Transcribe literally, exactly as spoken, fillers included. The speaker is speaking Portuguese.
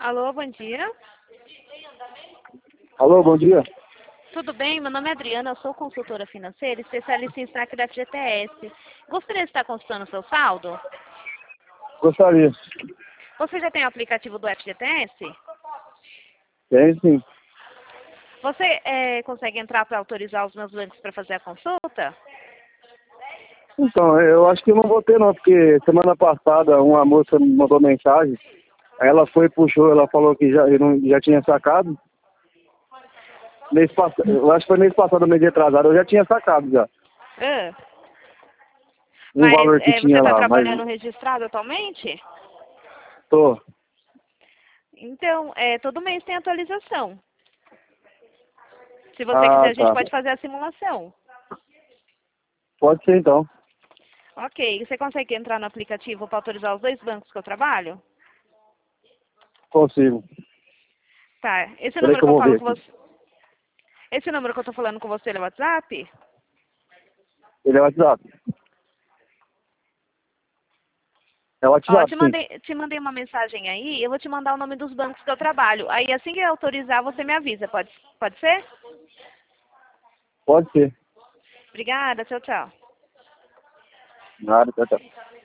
Alô, bom dia. Alô, bom dia. Tudo bem? Meu nome é Adriana, eu sou consultora financeira, especialista em extrato da F G T S. Gostaria de estar consultando o seu saldo? Gostaria. Você já tem o aplicativo do F G T S? Tem sim. Você é, consegue entrar para autorizar os meus bancos para fazer a consulta? Então, eu acho que eu não vou ter não, porque semana passada uma moça me mandou mensagem, aí ela foi, puxou, ela falou que já, eu não, já tinha sacado. Mês passado, eu acho que foi mês passado, mês atrasado, eu já tinha sacado já. Ah, Um mas valor que é, você tinha está lá, trabalhando mas registrado atualmente? tô. Então, é, todo mês tem atualização. Se você quiser, Ah, a gente tá. pode fazer a simulação. Pode ser então. Ok, você consegue entrar no aplicativo para autorizar os dois bancos que eu trabalho? Consigo. Tá, esse Peraí número que eu que eu vou falo ver com aqui. você... Esse número que eu tô falando com você é o WhatsApp? Ele é WhatsApp. É Ó, WhatsApp, te sim. mandei, te mandei uma mensagem aí, eu vou te mandar o nome dos bancos que eu trabalho. Aí assim que eu autorizar, você me avisa, pode, pode ser? Pode ser. Obrigada, tchau, tchau. Nada, tá, tá.